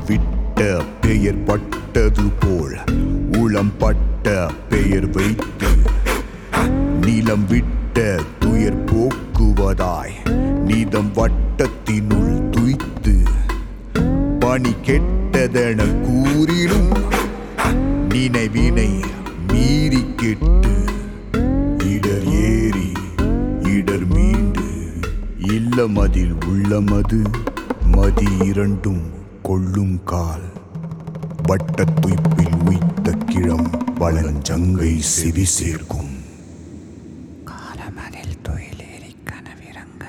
விட்ட பெயர் பட்டது போல் உளம் பட்ட பெயர் வைத்து நீளம் விட்ட துயர் போக்குவதாய் நீதம் வட்டத்தினுள் துய்த்து பணி கெட்டதென கூறிலும் நினைவினை மீறி கெட்டு இடர் ஏறி இடர் மீண்டு இல்லமதில் உள்ளமது மதி இரண்டும் கொள்ளும் கால் வட்டத் துய்ப்பில் உய்த்த கிழம் வளஞ்சங்கை செவி சேர்க்கும் காலமதில் துயிலேறி கனவிறங்க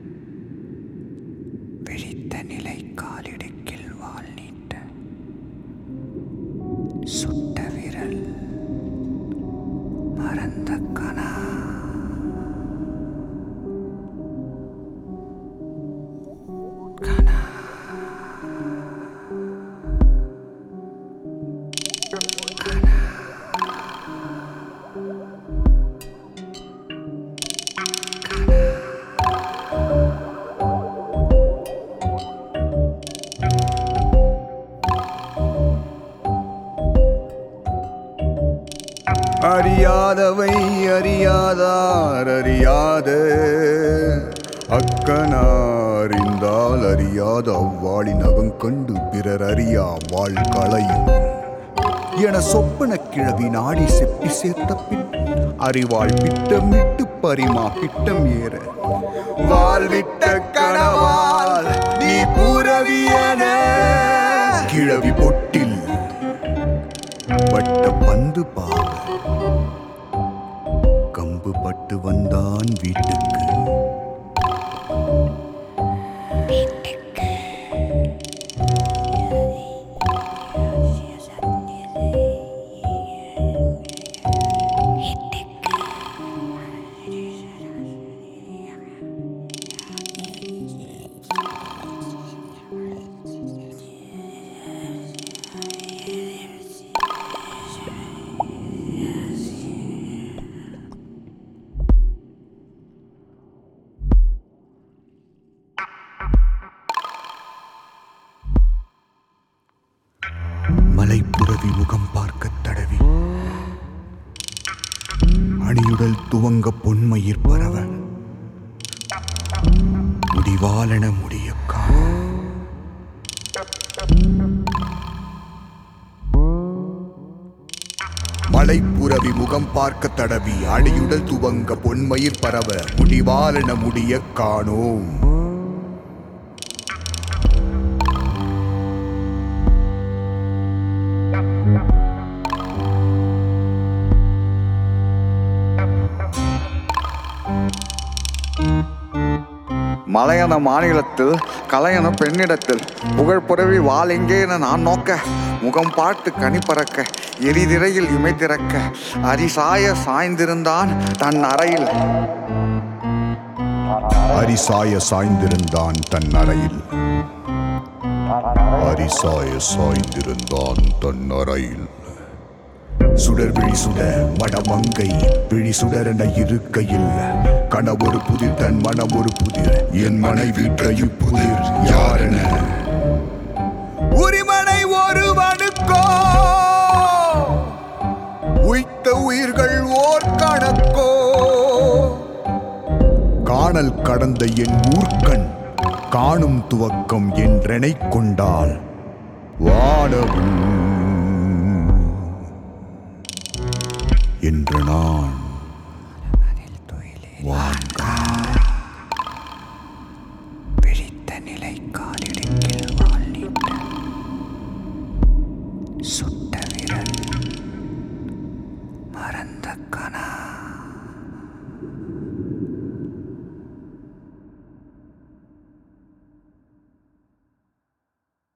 விழித்த நிலை காலிடுக்கில் வால் நீட்ட சுட்ட விரல் மறந்த கனா அறியாதவை அறியாதார் அறியாத அக்கனாரிந்தால் அறியாத அவ்வாளின் அகங்கண்டு பிறர் அறியா வாழ் களையும் என சொப்பன கிழவி நாடி செப்பி சேர்த்த பின் அறிவாள் பிட்டமிட்டு பரிமா பிட்டம் ஏற வாழ்விட்ட கனவால் நீ புறவியன கிழவி பொட்டில் பட்ட பந்து பாவ கம்பு பட்டு வந்தான் வீட்டுக்கு மலைப்புறவி முகம் பார்க்க தடவி அணியுடல் துவங்க பொன்மயிர் பரவ முடிவாலென முடிய மலைப்புறவி முகம் பார்க்க தடவி அணியுடல் துவங்க பொன்மயிர் பரவ முடிவாலென முடிய காணோம். மலையன மாநிலத்தில் கலையன பெண்ணிடத்தில் புகழ் புறவி வாள் எங்கே என நான் நோக்க முகம் பார்த்து கனி பறக்க எரிதிரையில் இமை திறக்க அரிசாய சாய்ந்திருந்தான் தன் அறையில் அரிசாய சாய்ந்திருந்தான் தன் அறையில் அரிசாய சாய்ந்திருந்தான் தன் அறையில் சுடர் விழி சுட மடமங்கை விழி சுடரென இருக்கையில் கனவொரு புதிர் தன் மனம் ஒரு புதிர் என் மனைவி புதிர் யாரென உரிமனை ஒருவனுக்கோ உய்த்த உயிர்கள் ஓர் கணக்கோ காணல் கடந்த என் ஊர்க்கண் காணும் துவக்கம் என்றெனை கொண்டால் வானவும் என்று நான் விழித்த நிலை காலிடுக்கில் வால் நீட்ட சுட்ட விரல் மறந்த கனா